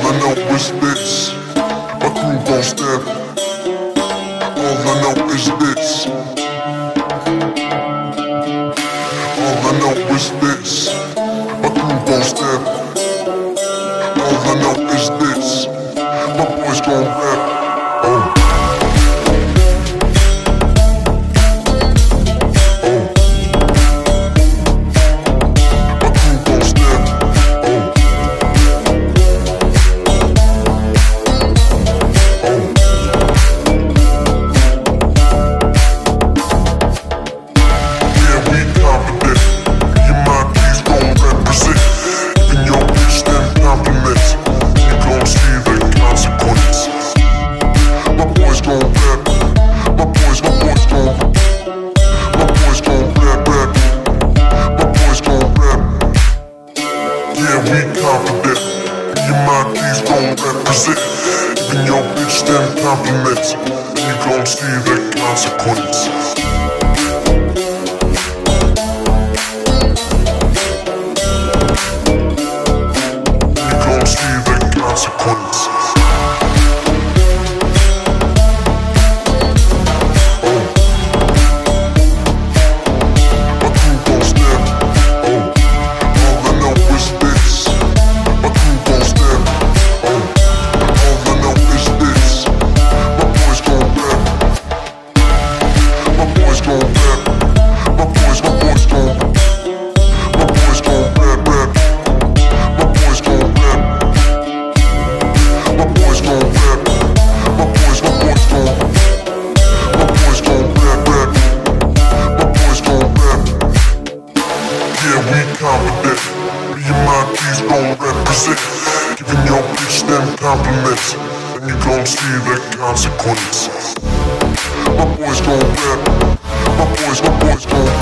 I know is this, my crew gon' step. All I know is this. All I know is this, my crew gon' step. All I know is this, my boys gon' rap. Oh. Even your bitch them compliments, and you gon' see the consequence. You gon' see the consequence. Giving your bitch them compliments, and you gon' see the consequence. My boys gon' rap, my boys gon'